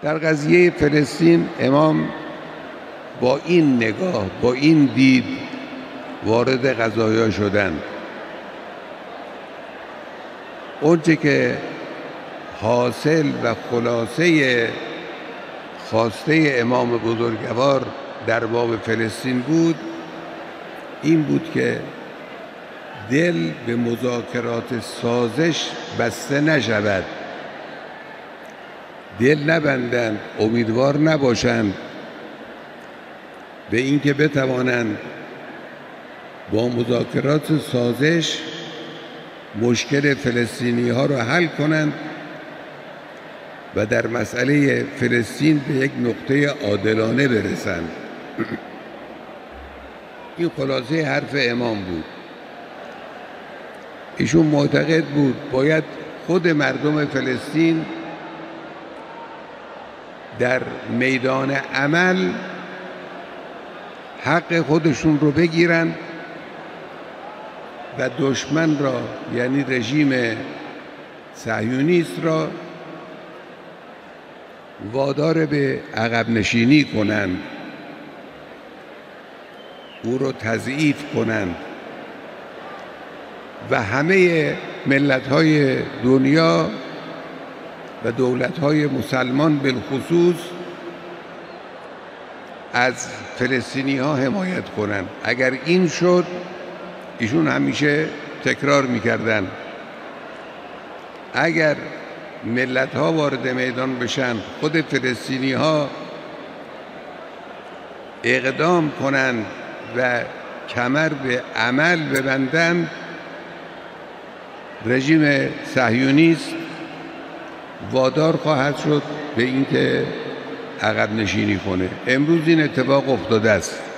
در قضیه فلسطین امام با این نگاه، با این دید وارد قضایا شدند. اونچه که حاصل و خلاصه خواسته امام بزرگوار در باب فلسطین بود، این بود که دل به مذاکرات سازش بسته نشود، دل نبندند، امیدوار نباشند به اینکه بتوانند با مذاکرات سازش مشکل فلسطینی ها را حل کنند و در مسئله فلسطین به یک نقطه عادلانه برسند. این خلاصه حرف امام بود. ایشون معتقد بود باید خود مردم فلسطین در میدان عمل حق خودشون رو بگیرن و دشمن را، یعنی رژیم صهیونیست را، وادار به عقب نشینی کنند، او را تضعیف کنند و همه ملت‌های دنیا و دولت‌های مسلمان بالخصوص از فلسطینی‌ها حمایت کنند. اگر این شد، ایشون همیشه تکرار می‌کردند اگر ملت‌ها وارد میدان بشن، خود فلسطینی‌ها اقدام کنند و کمر به عمل ببندند، رژیم صهیونیست وادار خواهد شد به اینکه عقب نشینی کنه. امروز این اتفاق افتاده است.